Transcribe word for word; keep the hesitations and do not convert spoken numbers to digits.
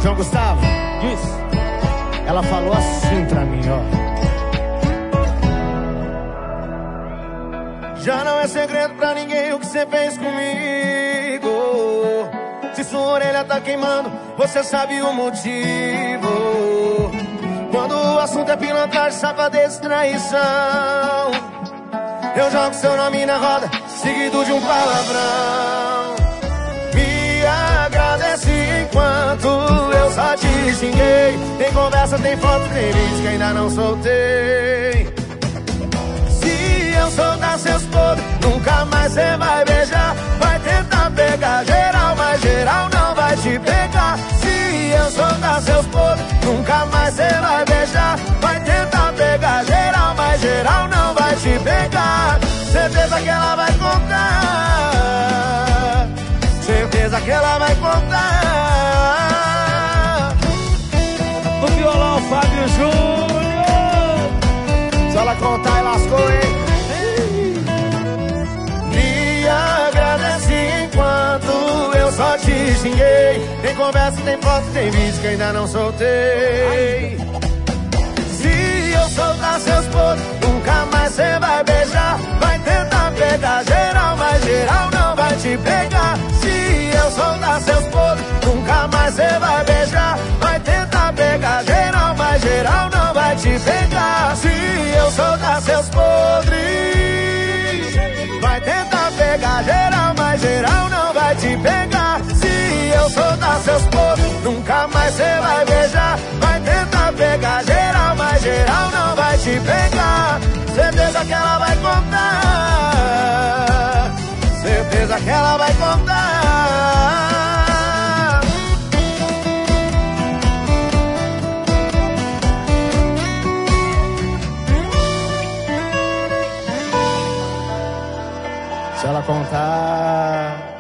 João Gustavo, isso. Ela falou assim pra mim, ó. Já não é segredo pra ninguém o que você fez comigo. Se sua orelha tá queimando, você sabe o motivo. Quando o assunto é pilantragem, safadeza e traição, eu jogo seu nome na roda, seguido de um palavrão. Me agradece enquanto eu só te xinguei. Tem conversa, tem foto, tem vídeo que ainda não soltei. Se eu soltar seus podres, nunca mais cê vai beijar. Vai tentar pegar geral, mas geral não vai te pegar. Se eu soltar seus podres, nunca mais cê vai beijar. Vai tentar pegar geral, mas geral não vai te pegar. Certeza que ela vai contar. Certeza que ela vai contar. No violão, Fábio Júnior. Se ela contar, ela lascou, hein? Me agradece enquanto eu só te xinguei. Tem conversa, tem foto, tem vídeo que ainda não soltei. Se eu soltar seus podres, nunca mais cê vai beijar. Vai tentar pegar geral, mas geral não vai te pegar. Se eu soltar seus podres, nunca mais cê vai beijar. Vai tentar pegar geral, mas geral não vai te pegar. Se eu soltar seus podres, vai tentar pegar geral, mas geral não vai te pegar. Se eu soltar seus podres, nunca mais cê vai beijar. Vai tentar pegar geral, mas geral não vai te pegar. Certeza que ela vai contar. Certeza que ela vai contar. Se ela contar.